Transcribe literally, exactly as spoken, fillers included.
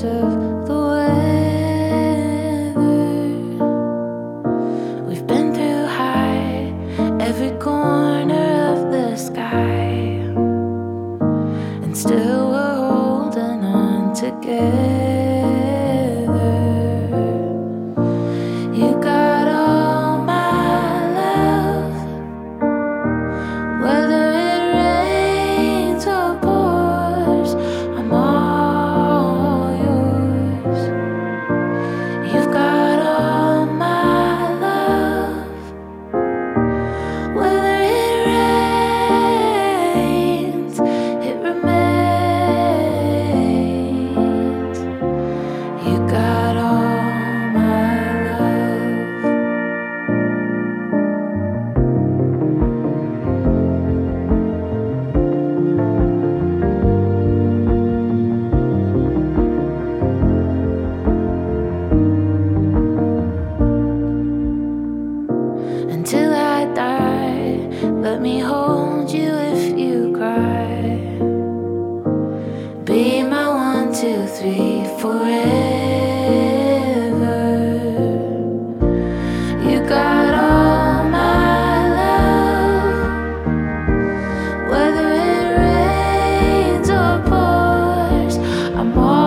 because of the weather. We've been through high, every corner of the sky, and still we're holding on together. You got all my love, whether it rains or pours, I'm all yours. You've got all my love, whether it rains, it remains. You got all my love. Until I die, let me hold you if you cry. Be my one, two, three forever. You got all my love, whether it rains or pours, I'm all